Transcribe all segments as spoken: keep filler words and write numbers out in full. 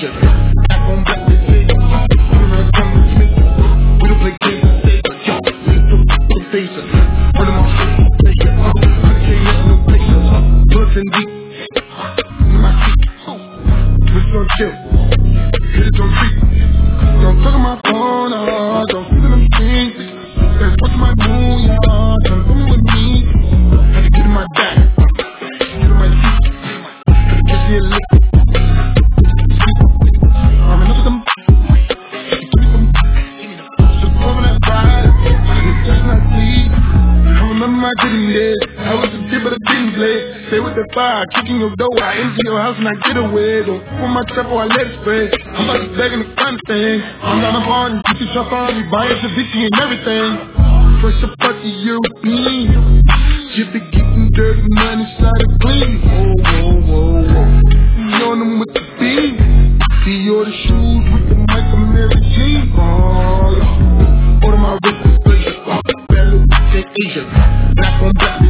Asia. Back on back to say, you know come with me. We don't play games to say, yo, we took the faces. Run them off, I can't let no patience. Looking deep, in my seat. We're gonna chill, hit it on feet. Don't talk on my phone, oh, don't see them things. That's what's my moon, y'all. Don't come with me. Had to get in my back, get in my seat. Had to kiss me a lick. I'm in them. Just over that ride, it's just not sleep. I remember my getting there. I was a kid, but I didn't play. Stay with the fire, kicking your door. I empty your house and I get away. Don't pull my trap or I let it spray. I'm about to beg in the front thing. I'm down the bar and fifty shop on me, buying the Vicky and everything. Fresh up out the European. You be getting dirty money, side of clean. Whoa, whoa, whoa, whoa. You on them with the beam. See all the shoes with the Michael Mary Jean. Oh, yeah. Order my wrist display. Belly, take Asia. Black on black.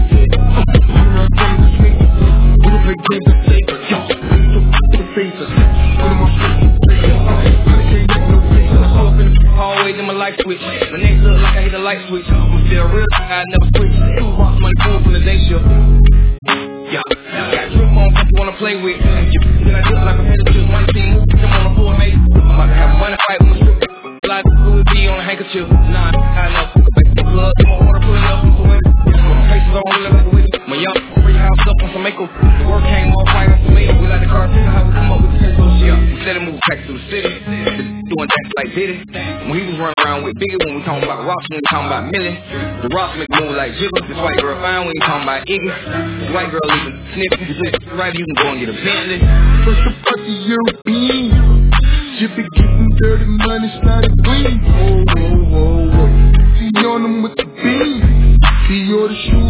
Light switch. My neck look like I hit a light switch. I'm still real, I never switch. Two rocks, money cool from the day shift. Yeah, got drip on, people wanna play with. Then I look like I'm headed to the money team. Come on the floor, mate. I'm about to have a money fight with my strip. Like Louis V on a handkerchief. Nah, I know. Back to the club, my water pulling up. So wait, faces on, really like a witch. My young free house up on some makeup. Work came off right on some makeup. We like the car, figure how we come up with the pesos. Yeah, we said it moved back to the city. Doing that like Diddy. When he was running around with Biggie, when we talking about rocks, when we talking about Millie. The rocks make move like Jiggle. This white girl fine when you talking about Iggy. The white girl even sniffing. You just right, you can go and get a Bentley. Fresh up out the European. You be getting dirty money, started clean. Whoa, whoa, whoa, whoa. See on them with the beam. See all the shoes.